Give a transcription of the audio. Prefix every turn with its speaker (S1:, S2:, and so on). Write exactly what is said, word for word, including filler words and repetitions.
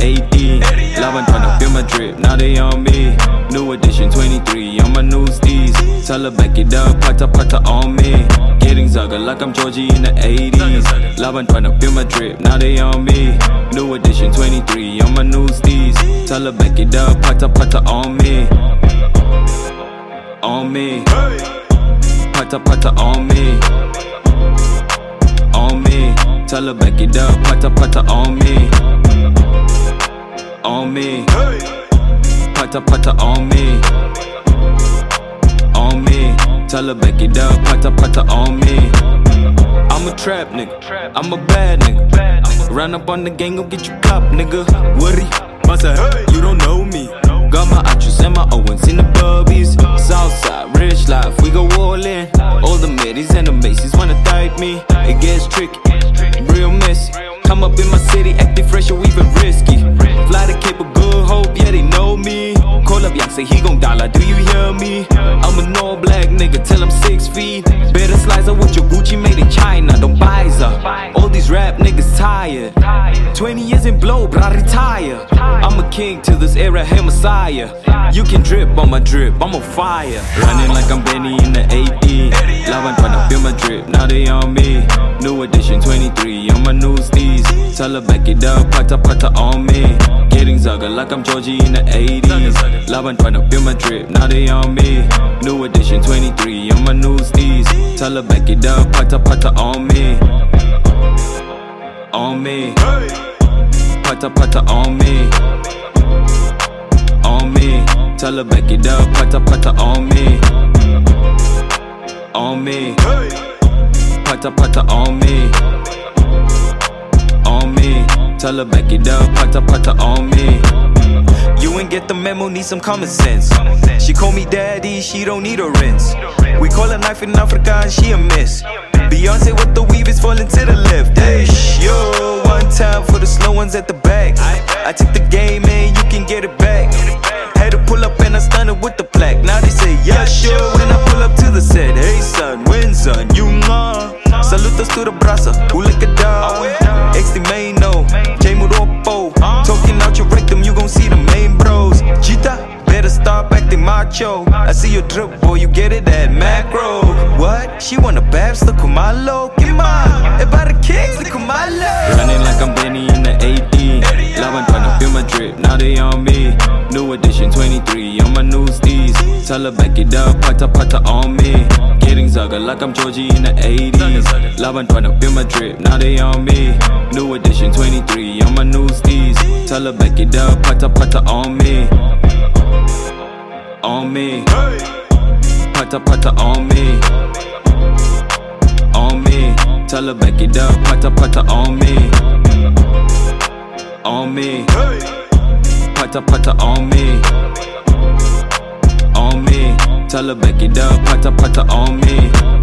S1: eighteen. Love and tryna feel my drip, now they on me. New edition twenty-three, on my new steez. Tell her back it up, pata pata on me. Getting zugga like I'm Georgie in the eighties. Love and tryna feel my drip, now they on me. New edition twenty-three, on my new steez. Tell her back it up, pata pata on me. On me. Pata pata on me. On me. Tell her back it up, pata pata on me. On me. Pata pata on me. On me. Tell her back it up, pata pata on me. I'm a trap nigga, I'm a bad nigga. Run up on the gang, go get you cop nigga. Woody, Massa, you don't know me. Got my Achus and my Owens in the bubbies. Southside, rich life, we go all in. All the middies and the Macy's wanna thank me. It gets tricky, real messy. Come up in my city, acting fresh or even risky. Fly the Cape of Good Hope, yeah they know me. Call up Young, say he gon' dollar, do you hear me? I'm an all black nigga, tell him six feet. Better slice her with your Gucci made in China, don't buy her. All these rap niggas tired. Twenty years in blow, but I retire. I'm a king to this era, hey Messiah. You can drip on my drip, I'm on fire. Running like I'm Benny in the eighteen. Love and tryna feel my drip, now they on me. New edition twenty-three, on my new steez. Tell her back it up, pata pata on me. Getting zugga like I'm Georgie in the eighties. Love and tryna feel my drip, now they on me. New edition twenty-three, on my new steez. Tell her back it up, pata pata on me. On me. Pata pata on me. On me. Tell her back it up, pata pata on me. On me. Pata pata on me. On me. Tell her back it up, pata pata on me. You ain't get the memo, need some common sense. She call me daddy, she don't need a rinse. We call her knife in Africa and she a miss. Beyonce with the weave is falling to the left. Hey, yo, one time for the slow ones at the back. I took the game and you can get it back. Had to pull up and I stunned with the plaque. Now they say yeah sure when I pull up to the set. Hey son, when son, you know. Saludos to the brasa, who lick a dog. X the main no, J Muropo. Talking out your rectum, you gon' see the main bros. Cheetah, better stop acting macho. I see your drip, boy, you get it at macro. What? She want a babs, look Kumalo. Get mine, about the kicks, look Kumalo. Running like I'm Benny in the eighteen. Love and tryna feel my drip, now they on me. New edition twenty-three, on my new steez. Tell her back it up, pata pata on me. Getting zugga like I'm Georgie in the eighties. Love and tryna feel my drip, now they on me. New edition twenty-three, on my new steez. Tell her back it up, pata pata on me. On me. Pata pata on me. On me. Tell her back it up, pata pata on me. On me. Pata pata on me. On me. Tell her back it up, pata pata on me.